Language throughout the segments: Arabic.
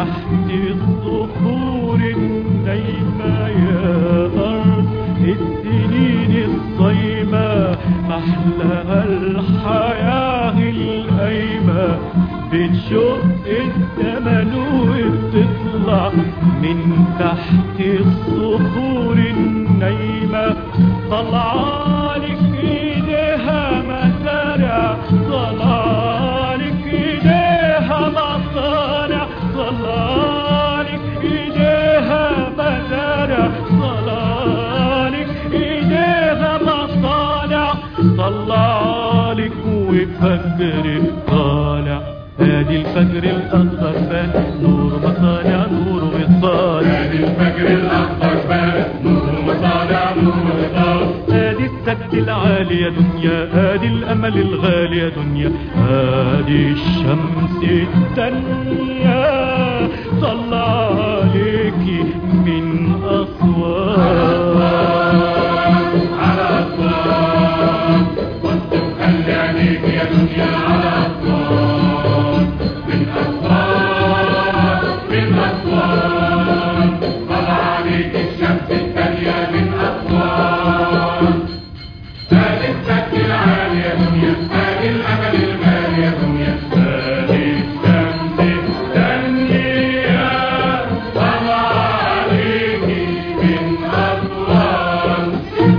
تحت الصخور النايمة يا أرض السنين الصايمة محلاها الحياة القايمة بتشق الزمن وبتطلع من تحت الصخور النايمة طلعالك ايديها مزارع طلعالك ايديها مصانع طلعالك ايديها مزارع طلعالك ايديها مصانع طلعالك وفجر طالع ادي الفجر الاخضر بان نور مصانع نور وصال ادي الفجر الاخضر بان نور مصانع نور وصال ادي السد العالي يا دنيا ادي الامل الغالي يا دنيا ادي الشمس التانية طلع عليكي من اسوان على اسوان بص وخلي عينيك يا دنيا على اسوان من اسوان من اسوان طلع عليك الشمس التانية من اسوان ادي السد العالي يا دنيا ادي الامل الغالي يا دنيا ادي الشمس التانية طلع عليك من اسوان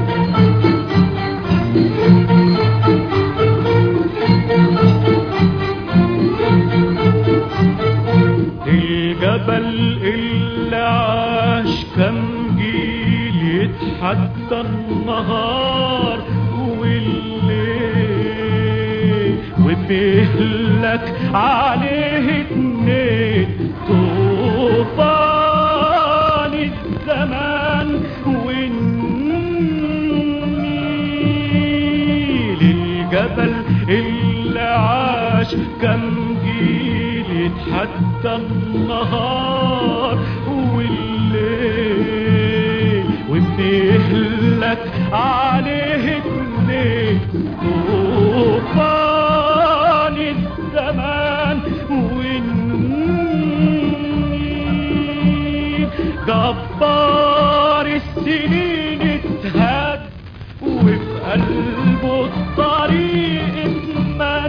الجبل اللي عاش كم جيل يتحدى النهار والليل وبيهلك عليه اتنين طوفان الزمان والنيل الجبل اللي عاش كم جيل يتحدى النهار والليل وبيهلك عليه اتنين طوفان الزمان والنيل جبار السنين اتهد وفي قلبه الطريق اتمد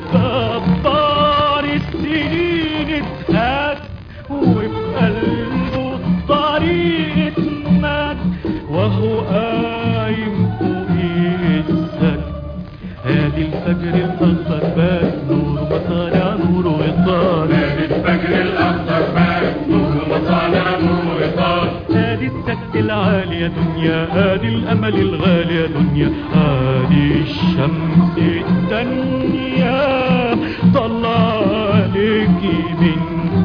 جبار السنين اتهد وفي قلبه الطريق اتمد وهو قايم فوق السد ادي الفجر الاخضر بان نور مصانع نور وصال ادي الفجر الاخضر بان نور مصانع نور وصال ادي السد العالي يا دنيا ادي الامل الغالي يا دنيا ادي الشمس التانية طلع عليكي من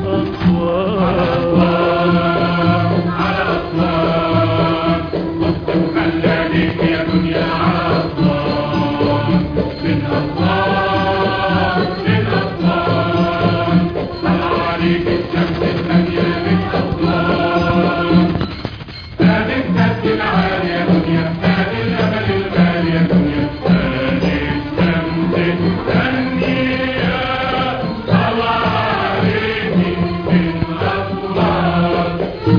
اسوان على اسوان بص وخلي عينيك يا دنيا على اسوان من اسوان من اسوان طلع عليك الشمس التانية من اسوان ادي السد العالي يا دنيا ادي الامل الغالي يا دنيا ادي الشمس التانية طلع عليك من اسوان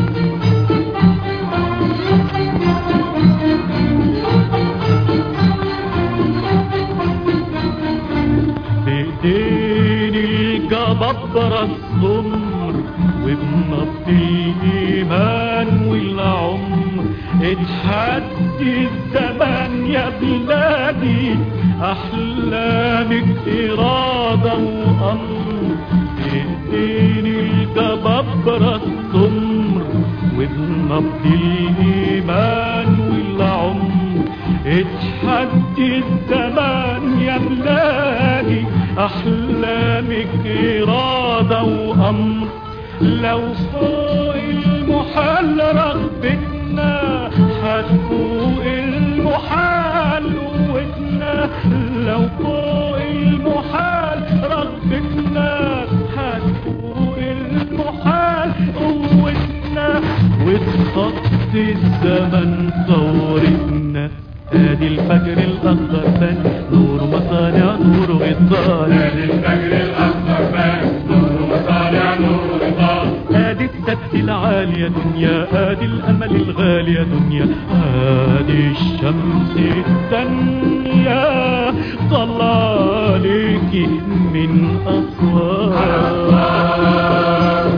بإيدين الجبابرة السمر وبنبض الإيمان والعمر اتحدي الزمان يا بلادي أحلامك إرادة وأمر بإيدين الجبابرة السمر وبنبض الإيمان والعمر اتحدي الزمان يا بلادي أحلامك إرادة وأمر لو فوق المحال رغبتنا هتفوق المحال قوتنا لو فوق المحال رغبتنا هتفوق المحال قوتنا وتخطي الزمن ثورتنا ادي الفجر الاخضر بان نور مصانع نور وصال ادي الفجر الاخضر بان نور مصانع نور وصال ادي السد العالي يا دنيا، ادي الامل الغالي يا دنيا، ادي الشمس التانية طلع عليكي من اسوار.